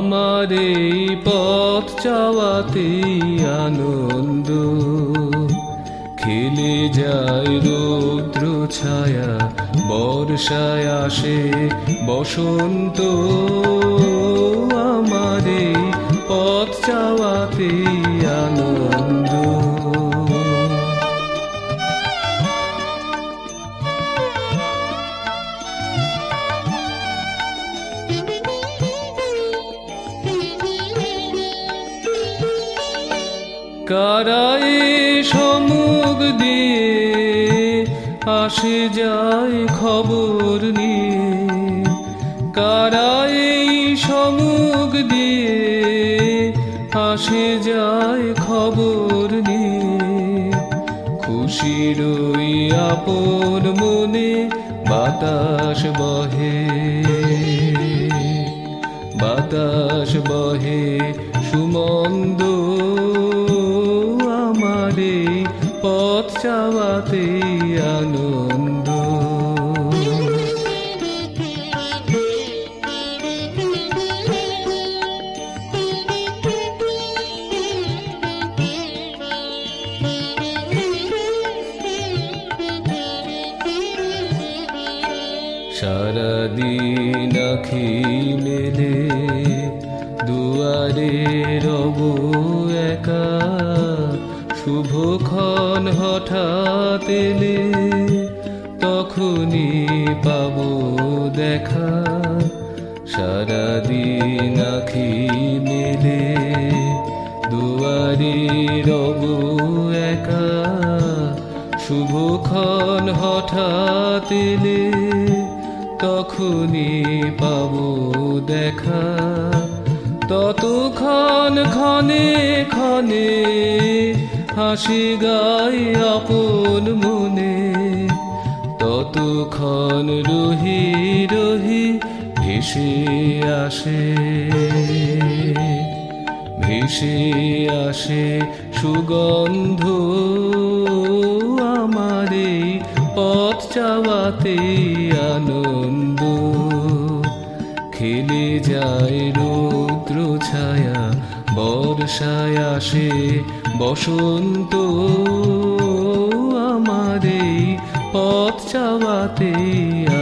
আমার এই পথ চাওয়াতে আনন্দ, খেলে যায় রৌদ্র ছায়া, বর্ষায় আসে বসন্ত। আমার এই পথ চাওয়াতে আনন্দ। কারা সমুখ দিয়ে আসে যায় খবর নিয়ে, কারা সমুখ দিয়ে আসে যায় খবর নিয়ে। খুশির ওই আপন মনে বাতাস বহে, বাতাস বহে সুমন্দ। আমার এই পথ চাওয়াতে আনন্দ। সারাদিন আঁখি মেলে দুয়ারে রব একা, শুভক্ষণ হঠাৎ এলে তখনই পাবো দেখা। সারাদিন আঁখি মেলে দুয়ারে রব একা, শুভক্ষণ হঠাৎ এলে তখনই পাবো দেখা। ততক্ষণ ক্ষণে ক্ষণে হাসি গায় আপন মনে, ততক্ষণ রহি রহি ভেসে আসে, ভেসে আসে সুগন্ধ। আমার এই পথ চাওয়াতে আনন্দ, খেলে যায় রৌদ্র ছায়া, বর্ষায় আসে বসন্ত। আমার এই পথ চাওয়াতে